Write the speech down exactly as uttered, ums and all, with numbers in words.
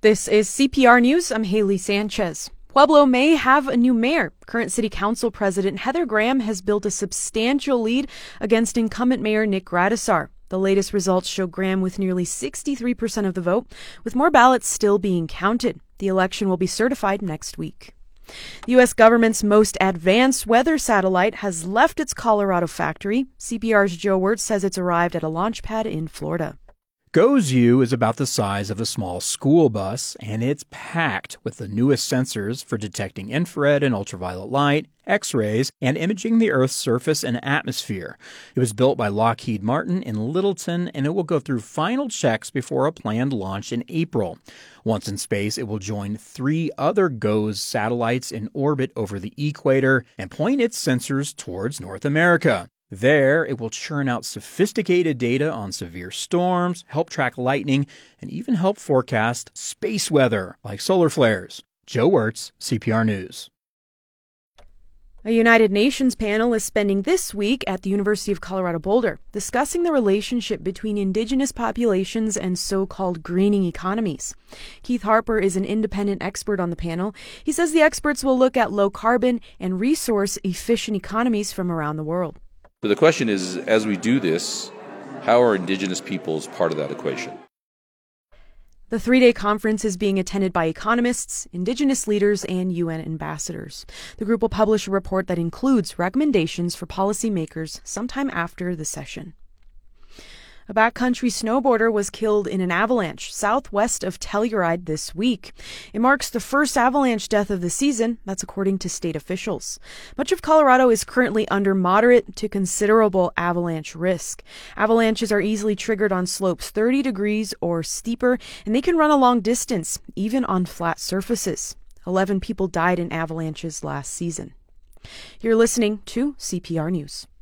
This is C P R News. I'm Haley Sanchez. Pueblo may have a new mayor. Current City Council President Heather Graham has built a substantial lead against incumbent Mayor Nick Gradisar. The latest results show Graham with nearly sixty-three percent of the vote, with more ballots still being counted. The election will be certified next week. The U S government's most advanced weather satellite has left its Colorado factory. C P R's Joe Wirtz says it's arrived at a launch pad in Florida. GOES-U is about the size of a small school bus, and it's packed with the newest sensors for detecting infrared and ultraviolet light, X-rays, and imaging the Earth's surface and atmosphere. It was built by Lockheed Martin in Littleton, and it will go through final checks before a planned launch in April. Once in space, it will join three other GOES satellites in orbit over the equator and point its sensors towards North America. There, it will churn out sophisticated data on severe storms, help track lightning, and even help forecast space weather like solar flares. Joe Wirtz, C P R News. A United Nations panel is spending this week at the University of Colorado Boulder discussing the relationship between indigenous populations and so-called greening economies. Keith Harper is an independent expert on the panel. He says the experts will look at low-carbon and resource-efficient economies from around the world. So the question is, as we do this, how are indigenous peoples part of that equation? The three-day conference is being attended by economists, indigenous leaders, and U N ambassadors. The group will publish a report that includes recommendations for policymakers sometime after the session. A backcountry snowboarder was killed in an avalanche southwest of Telluride this week. It marks the first avalanche death of the season, that's according to state officials. Much of Colorado is currently under moderate to considerable avalanche risk. Avalanches are easily triggered on slopes thirty degrees or steeper, and they can run a long distance, even on flat surfaces. Eleven people died in avalanches last season. You're listening to C P R News.